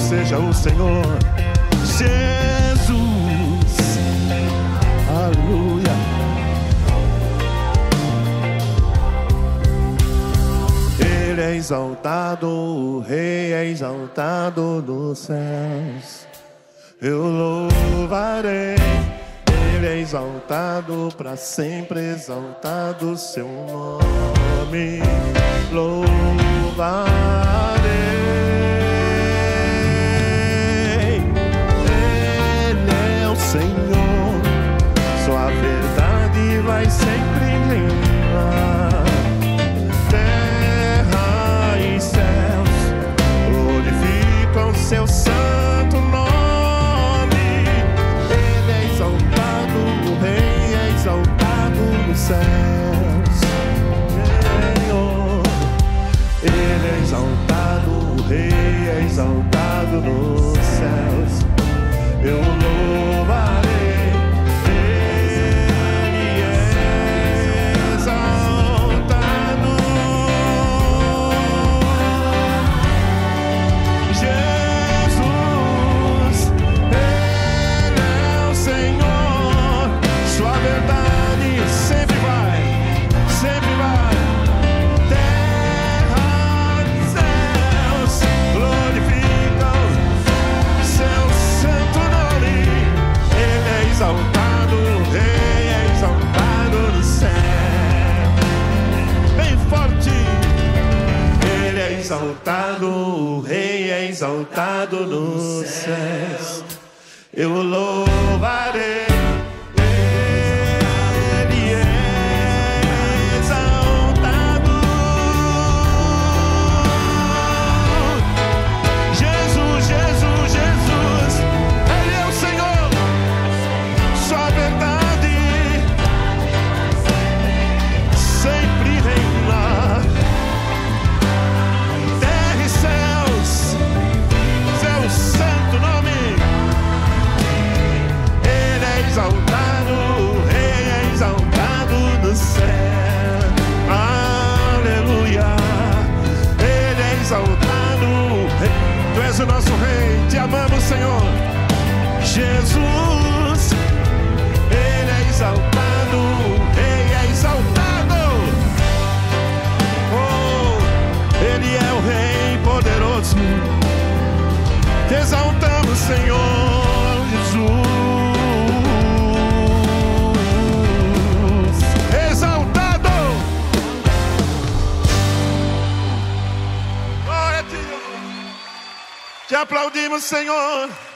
seja o Senhor Jesus. Aleluia. Ele é exaltado, o Rei é exaltado nos céus. Eu louvarei. Ele é exaltado, para sempre exaltado seu nome. Louvarei. Ele é o Senhor, sua verdade vai sempre reinar. Terra e céus glorificam seu santo nome. Ele é exaltado, o Rei é exaltado nos céus. Senhor, Ele é exaltado, o Rei é exaltado nos céus. Eu louvarei. Ele é exaltado. Jesus, Ele é o Senhor. Sua verdade sempre vai, sempre vai. Terra e céus glorificam seu santo nome. Ele é exaltado, o Rei é exaltado no céu. Bem forte. Ele é exaltado, o Rei é exaltado nos céus. Eu louvarei. Ele é exaltado. Jesus, Jesus, Jesus, Ele é o Senhor. Sua verdade sempre reina. Terra e céus, seu santo nome. Ele é exaltado, o Rei é exaltado no céu. Aleluia. Ele é exaltado, o Rei. Tu és o nosso Rei, te amamos, Senhor. Jesus, Ele é exaltado, o Rei é exaltado. Oh, Ele é o Rei poderoso. Te exaltamos, Senhor Jesus. Exaltado. Glória a Ti. Te aplaudimos, Senhor.